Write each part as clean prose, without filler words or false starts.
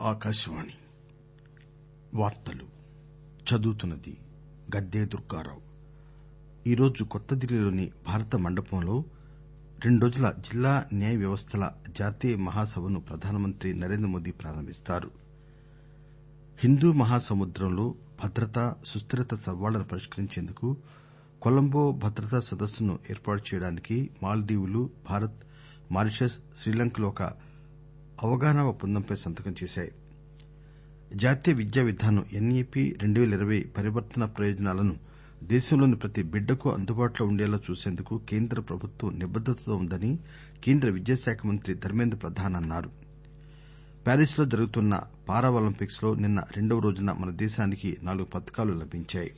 ఆకాశవాణి వార్తలు చదువుతున్నది గద్దే దుర్గారావు. ఈరోజు కొత్తదిల్లీలోని భారత మండపంలో 2 రోజుల జిల్లా న్యాయ వ్యవస్థల జాతీయ మహాసభను ప్రధానమంత్రి నరేంద్రమోదీ ప్రారంభిస్తారు. హిందూ మహాసముద్రంలో భద్రత, సుస్థిరత సవాళ్లను పరిష్కరించేందుకు కొలంబో భద్రతా సదస్సును ఏర్పాటు చేయడానికి మాల్దీవులు, భారత్, మారిషస్, శ్రీలంకలు ఒక అవగాహన ఒప్పందంపై సంతకం చేశాయి. జాతీయ విద్యా విధానం ఎన్ఈపీ 2020 పరివర్తన ప్రయోజనాలను దేశంలోని ప్రతి బిడ్డకు అందుబాటులో ఉండేలా చూసేందుకు కేంద్ర ప్రభుత్వం నిబద్దతతో ఉందని కేంద్ర విద్యాశాఖ మంత్రి ధర్మేంద్ర ప్రధాన్ అన్నారు. ప్యారిస్ లో జరుగుతున్న పారా ఒలింపిక్స్ లో నిన్న 2వ రోజున మన దేశానికి 4 పతకాలు లభించాయి.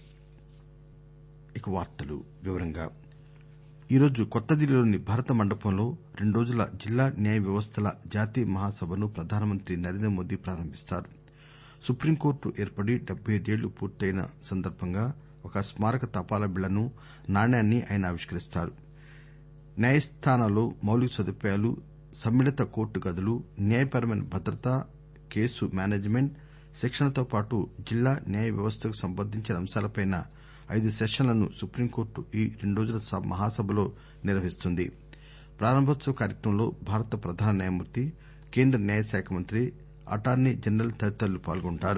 ఈరోజు కొత్తదిల్లీలోని భారత మండపంలో 2 రోజుల జిల్లా న్యాయ వ్యవస్థల జాతీయ మహాసభను ప్రధానమంత్రి నరేంద్రమోదీ ప్రారంభిస్తారు. సుప్రీంకోర్టు ఏర్పడి 75 ఏళ్లు పూర్తయిన సందర్భంగా ఒక స్మారక తపాలా బిళ్లను, నాణ్యాన్ని ఆయన ఆవిష్కరిస్తారు. న్యాయస్థానాల్లో మౌలిక సదుపాయాలు, సమ్మిళిత కోర్టు గదులు, న్యాయపరమైన భద్రత, కేసు మేనేజ్మెంట్, శిక్షణతో పాటు జిల్లా న్యాయ వ్యవస్థకు సంబంధించిన అంశాలపై 5 సెషన్లను సుప్రీంకోర్టు ఈ 2 రోజుల మహాసభలో నిర్వహిస్తుంది. ప్రారంభోత్సవ కార్యక్రమంలో భారత ప్రధాన న్యాయమూర్తి, కేంద్ర న్యాయశాఖ మంత్రి, అటార్నీ జనరల్ తదితరులు పాల్గొంటారు.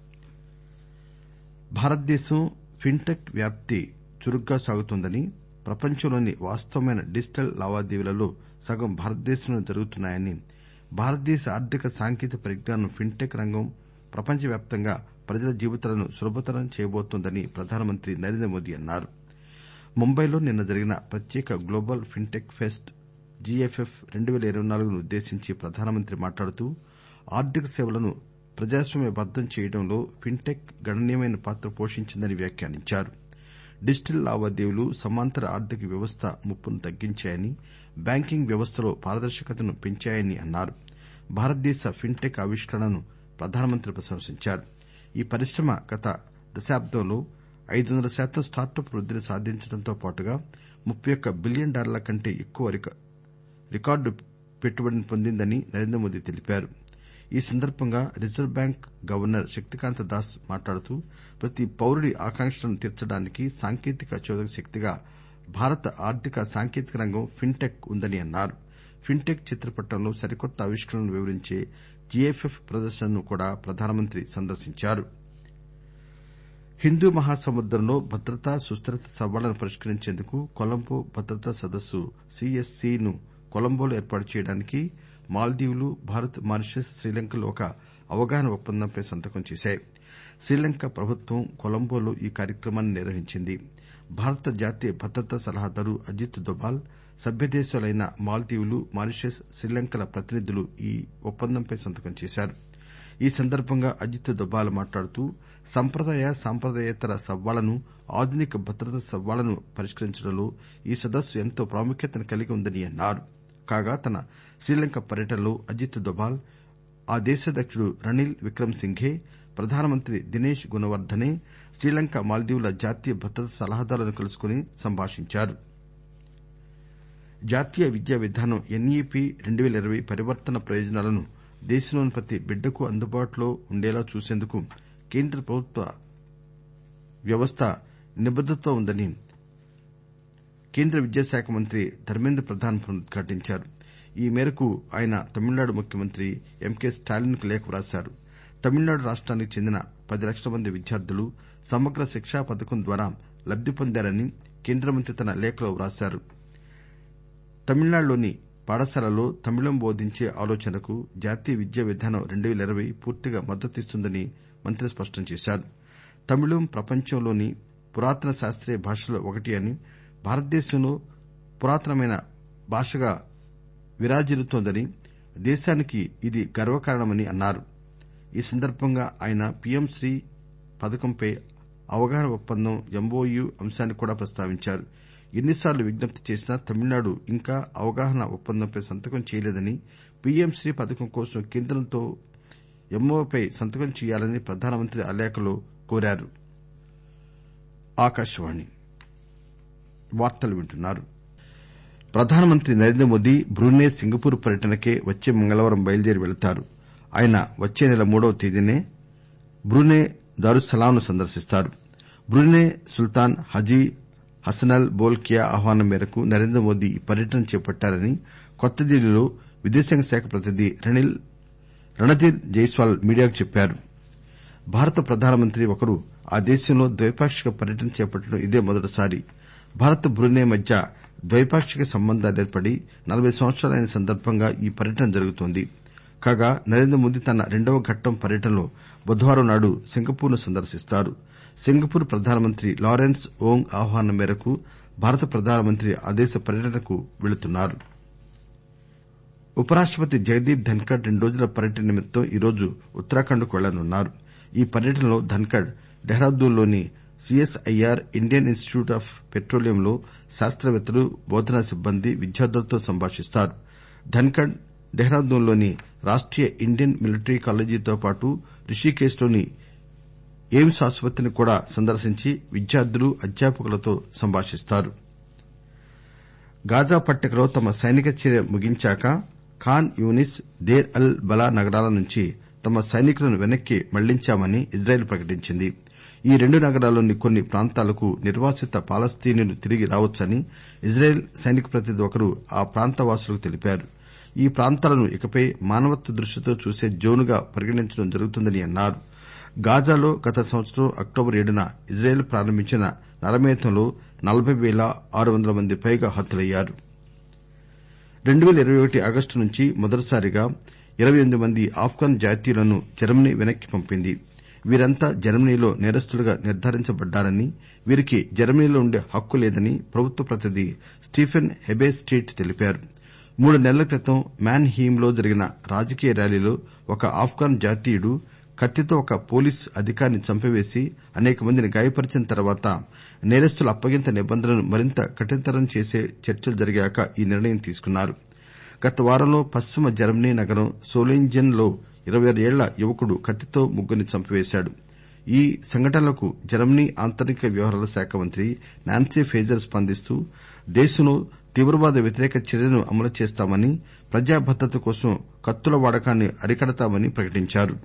భారతదేశం ఫిన్టెక్ వ్యాప్తి చురుగ్గా సాగుతోందని, ప్రపంచంలోని వాస్తవమైన డిజిటల్ లావాదేవీలలో సగం భారతదేశంలోనే జరుగుతున్నాయని, భారతదేశ ఆర్థిక సాంకేతిక పరిజ్ఞానం ఫిన్టెక్ రంగం ప్రపంచవ్యాప్తంగా ప్రజల జీవితాలను సులభతరం చేయబోతోందని ప్రధానమంత్రి నరేంద్రమోదీ అన్నారు. ముంబైలో నిన్న జరిగిన ప్రత్యేక గ్లోబల్ ఫిన్టెక్ ఫెస్ట్ జీఎఫ్ఎఫ్ 2024ను ఉద్దేశించి ప్రధానమంత్రి మాట్లాడుతూ, ఆర్థిక సేవలను ప్రజాస్వామ్యబద్దం చేయడంలో ఫిన్టెక్ గణనీయమైన పాత్ర పోషించిందని వ్యాఖ్యానించారు. డిజిటల్ లావాదేవీలు సమాంతర ఆర్థిక వ్యవస్థ ముప్పును తగ్గించాయని, బ్యాంకింగ్ వ్యవస్థలో పారదర్శకతను పెంచాయని అన్నారు. భారతదేశ ఫిన్టెక్ ఆవిష్కరణను ప్రధానమంత్రి ప్రశంసించారు. ఈ పరిశ్రమ గత దశాబ్దంలో 500% స్టార్టప్ వృద్దిని సాధించడంతో పాటుగా $31 బిలియన్ కంటే ఎక్కువ రికార్డు పెట్టుబడిని పొందిందని నరేంద్రమోదీ తెలిపారు. ఈ సందర్భంగా reserve bank governor Shaktikanta Das మాట్లాడుతూ, ప్రతి పౌరుడి ఆకాంక్షలను తీర్చడానికి సాంకేతిక చోదక శక్తిగా భారత ఆర్థిక సాంకేతిక రంగం ఫిన్టెక్ ఉందని అన్నారు. ఫిన్టెక్ చిత్రపటంలో సరికొత్త ఆవిష్కరణలను వివరించే జీఎఫ్ఎఫ్ ప్రదర్శనను కూడా ప్రధానమంత్రి సందర్శించారు. హిందూ మహాసముద్రంలో భద్రత, సుస్థిరత సవాళ్లను పరిష్కరించేందుకు కొలంబో భద్రతా సదస్సు సిఎస్సి ను కొలంబోలో ఏర్పాటు చేయడానికి మాల్దీవులు, భారత్, మారిషస్, శ్రీలంకలు ఒక అవగాహన ఒప్పందంపై సంతకం చేశాయి. శ్రీలంక ప్రభుత్వం కొలంబోలో ఈ కార్యక్రమాన్ని నిర్వహించింది. భారత జాతీయ భద్రతా సలహాదారు అజిత్ దోభాల్, సభ్యదేశాలైన మాల్దీవులు, మారిషస్, శ్రీలంకల ప్రతినిధులు ఈ ఒప్పందంపై సంతకం చేశారు. ఈ సందర్భంగా అజిత్ దోభాల్ మాట్లాడుతూ, సంప్రదాయ, సాంప్రదాయేతర సవాళ్లను, ఆధునిక భద్రతా సవాళ్లను పరిష్కరించడంలో ఈ సదస్సు ఎంతో ప్రాముఖ్యతను కలిగి ఉందని అన్నారు. కాగా తన శ్రీలంక పర్యటనలో అజిత్ దోభాల్ ఆ దేశాధ్యకుడు రనిల్ విక్రమ్ సింఘే, ప్రధానమంత్రి దినేష్ గుణవర్దనే, శ్రీలంక, మాల్దీవుల జాతీయ భద్రతా సలహాదారులను కలుసుకుని సంభాషించారు. జాతీయ విద్యా విధానం ఎన్ఈపీ 2020 పరివర్తన ప్రయోజనాలను దేశంలోని ప్రతి బిడ్డకు అందుబాటులో ఉండేలా చూసేందుకు కేంద్ర ప్రభుత్వ వ్యవస్థ నిబద్దతతో ఉందని కేంద్ర విద్యాశాఖ మంత్రి ధర్మేంద్ర ప్రధాన్ పునరుద్ఘాటించారు. ఈ మేరకు ఆయన తమిళనాడు ముఖ్యమంత్రి ఎంకే స్టాలిన్ కు లేఖ వ్రాశారు. తమిళనాడు రాష్టానికి చెందిన 10 లక్షల మంది విద్యార్థులు సమగ్ర శిక్షా పథకం ద్వారా లబ్ది పొందారని కేంద్ర మంత్రి తన లేఖలో వ్రాశారు. తమిళనాడులోని పాఠశాలల్లో తమిళం బోధించే ఆలోచనకు జాతీయ విద్యా విధానం 2020 పూర్తిగా మద్దతిస్తుందని మంత్రి స్పష్టం చేశారు. తమిళం ప్రపంచంలోని పురాతన శాస్త్రీయ భాషల్లో ఒకటి అని, భారతదేశంలో పురాతనమైన భాషగా విరాజిల్లుతోందని, దేశానికి ఇది గర్వకారణమని అన్నారు. ఈ సందర్భంగా ఆయన పీఎం శ్రీ పథకంపై అవగాహన ఒప్పందం ఎంఓయూ అంశాన్ని కూడా ప్రస్తావించారు. ఎన్నిసార్లు విజ్ఞప్తి చేసినా తమిళనాడు ఇంకా అవగాహన ఒప్పందంపై సంతకం చేయలేదని, పీఎం శ్రీ పథకం కోసం కేంద్రంతో ఎంఓయూపై సంతకం చేయాలని ప్రధానమంత్రి ఆ లేఖలో కోరారు. ప్రధానమంత్రి నరేంద్రమోదీ బ్రూనై, సింగపూర్ పర్యటనకే వచ్చే మంగళవారం బయలుదేరి వెళతారు. ఆయన వచ్చే నెల 3వ తేదీనే బ్రూనె దారుస్సలాంను సందర్శిస్తారు. బ్రూనె సుల్తాన్ హాజీ హసనల్ బోల్కియా ఆహ్వానం మేరకు నరేంద్రమోదీ ఈ పర్యటన చేపట్టారని కొత్త ఢిల్లీలో విదేశాంగ శాఖ ప్రతినిధి రణధీర్ జైస్వాల్ మీడియాకు చెప్పారు. భారత ప్రధానమంత్రి ఒకరు ఆ దేశంలో ద్వైపాక్షిక పర్యటన చేపట్టడం ఇదే మొదటిసారి. భారత్ బ్రూనె మధ్య ద్వైపాక్షిక సంబంధాలేర్పడి 40 సంవత్సరాలైన సందర్భంగా ఈ పర్యటన జరుగుతోంది. కాగా నరేంద్రమోదీ తన 2వ ఘట్టం పర్యటనలో బుధవారం నాడు సింగపూర్ ను సందర్శిస్తారు. సింగపూర్ ప్రధానమంత్రి లారెన్స్ ఓంగ్ ఆహ్వానం మేరకు భారత ప్రధానమంత్రి ఆ దేశ పర్యటనకు వెళుతున్నారు. ఉపరాష్టపతి జగదీప్ ధన్కర్ 2 రోజుల పర్యటన నిమిత్తం ఈరోజు ఉత్తరాఖండ్ కు వెళ్లనున్నారు. ఈ పర్యటనలో ధన్కర్ డెహ్రాడూన్ లోని సిఎస్ఐఆర్ ఇండియన్ ఇనిస్టిట్యూట్ ఆఫ్ పెట్రోలియంలో శాస్తవేత్తలు, బోధనా సిబ్బంది, విద్యార్థులతో సంభాషిస్తారు. ధన్కర్ డెహ్రాడూన్ లోని రాష్టీయ ఇండియన్ మిలిటరీ కాలేజీతో పాటు రిషికేశ్ లోని ఎయిమ్స్ ఆసుపత్రిని కూడా సందర్శించి విద్యార్థులు, అధ్యాపకులతో సంభాషిస్తారు. గాజా పట్టికలో తమ సైనిక చర్య ముగించాక Khan Younis, Deir al Balah నగరాల నుంచి తమ సైనికులను వెనక్కి మళ్లించామని ఇజ్రాయెల్ ప్రకటించింది. ఈ 2 నగరాల్లోని కొన్ని ప్రాంతాలకు నిర్వాసిత పాలస్తీనియులు తిరిగి రావచ్చని ఇజ్రాయెల్ సైనిక ప్రతినిధి ఒకరు ఆ ప్రాంత వాసులకు తెలిపారు. ఈ ప్రాంతాలను ఇకపై మానవత్వ దృష్టితో చూసే జోన్గా పరిగణించడం జరుగుతుందని అన్నారు. గాజాలో గత సంవత్సరం అక్టోబర్ 7న ఇజ్రాయెల్ ప్రారంభించిన నరమేధంలో 40,600 మంది పైగా హతులయ్యారు. 2021 ఆగస్టు నుంచి మొదటిసారిగా 28 మంది ఆఫ్ఘన్ జాతీయులను జర్మనీ వెనక్కి పంపింది. వీరంతా జర్మనీలో నేరస్తులుగా నిర్ధారించబడ్డారని, వీరికి జర్మనీలో ఉండే హక్కు లేదని ప్రభుత్వ ప్రతినిధి స్టీఫెన్ హెబెస్టీట్ తెలిపారు. 3 నెలల క్రితం మ్యాన్ హీమ్ లో జరిగిన రాజకీయ ర్యాలీలో ఒక ఆఫ్ఘన్ జాతీయుడు కత్తితో ఒక పోలీసు అధికారిని చంపివేసి అనేక మందిని గాయపరిచిన తర్వాత నేరస్తుల అప్పగింత నిబంధనలను మరింత కఠినతరం చేసే చర్చలు జరిగాక ఈ నిర్ణయం తీసుకున్నారు. గత వారంలో పశ్చిమ జర్మనీ నగరం సోలింజెన్ లో 26 ఏళ్ల యువకుడు కత్తితో ముగ్గురిని చంపివేశాడు. ఈ సంఘటనలకు జర్మనీ ఆంతరిక వ్యవహారాల శాఖ మంత్రి నాన్సీ ఫేజర్ స్పందిస్తూ దేశంలో తీవ్రవాద వ్యతిరేక చర్యలను అమలు చేస్తామని, ప్రజా భద్రత కోసం కత్తుల వాడకాన్ని అరికడతామని ప్రకటించారు.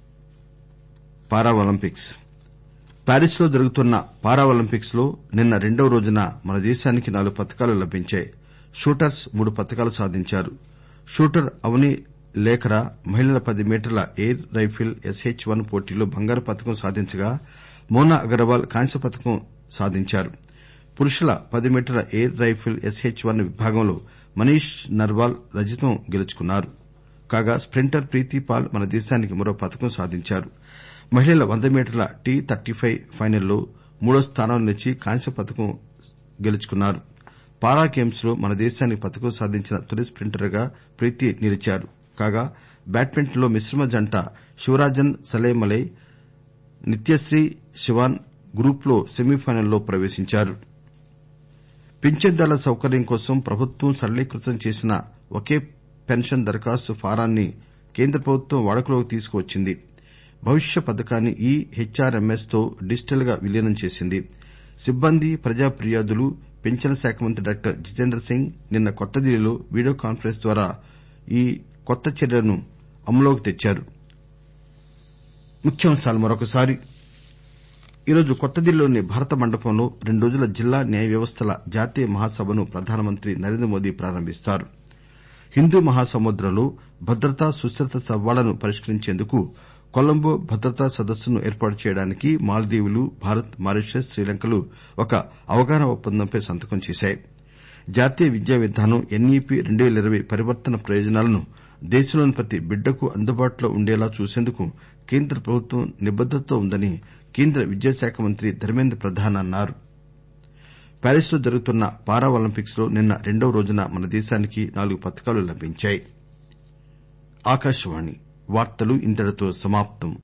ప్యారిస్ లో జరుగుతున్న పారా ఒలింపిక్స్ లో నిన్న 2వ రోజున మన దేశానికి 4 పతకాలు లభించాయి. షూటర్స్ 3 పతకాలు సాధించారు. షూటర్ అవని లేఖరా మహిళల 10 మీటర్ల ఎయిర్ రైఫిల్ SH-1 పోటీలో బంగారు పతకం సాధించగా మోనా అగర్వాల్ కాంస్య పతకం సాధించారు. పురుషుల 10 మీటర్ల ఎయిర్ రైఫిల్ SH-1 విభాగంలో మనీష్ నర్వాల్ రజతం గెలుచుకున్నారు. కాగా స్ప్రింటర్ ప్రీతి పాల్ మన దేశానికి మరో పతకం సాధించారు. మహిళల 100 మీటర్ల T35 ఫైనల్లో 3వ స్థానంలో నిలిచి కాంస్య పతకం గెలుచుకున్నారు. పారా గేమ్స్ లో మన దేశానికి పతకం సాధించిన తొలి స్ప్రింటర్ గా ప్రీతి నిలిచారు. కాగా బ్యాడ్మింటన్ లో మిశ్రమ జంట శివరాజన్ సలైమలై, నిత్యశ్రీ శివాన్ గ్రూప్ లో సెమీఫైనల్లో ప్రవేశించారు. పింఛన్దారుల సౌకర్యం కోసం ప్రభుత్వం సరళీకృతం చేసిన ఒకే పెన్షన్ దరఖాస్తు ఫారాన్ని కేంద్ర ప్రభుత్వం వాడుకలోకి తీసుకువచ్చింది. భవిష్య పథకాన్ని HRMS తో డిజిటల్ గా విలీనం చేసింది. సిబ్బంది, ప్రజా ఫిర్యాదులు, పింఛన్ల శాఖ మంత్రి డాక్టర్ జితేంద్ర సింగ్ నిన్న కొత్త ఢిల్లీలో వీడియో కాన్ఫరెన్స్ ద్వారా ఈ కొత్త చర్యలను అమలులోకి తెచ్చారు. ఈరోజు కొత్త ఢిల్లీలోని భారత మండపంలో 2 రోజుల జిల్లా న్యాయ వ్యవస్థల జాతీయ మహాసభను ప్రధానమంత్రి నరేంద్రమోదీ ప్రారంభిస్తారు. హిందూ మహాసముద్రంలో భద్రతా, సుస్థిరత సవాళ్లను పరిష్కరించేందుకు కొలంబో భద్రతా సదస్సును ఏర్పాటు చేయడానికి మాల్దీవులు, భారత్, మారిషస్, శ్రీలంకలు ఒక అవగాహన ఒప్పందంపై సంతకం చేశాయి. జాతీయ విద్యా విధానం NEP 2020 పరివర్తన ప్రయోజనాలను దేశంలోని ప్రతి బిడ్డకు అందుబాటులో ఉండేలా చూసేందుకు కేంద్ర ప్రభుత్వం నిబద్దతతో ఉందని కేంద్ర విద్యాశాఖ మంత్రి ధర్మేంద్ర ప్రధాన్ అన్నారు. ప్యారిస్ లో జరుగుతున్న పారా ఒలింపిక్స్ లో నిన్న 2వ రోజున మన దేశానికి 4 పతకాలు లభించాయి.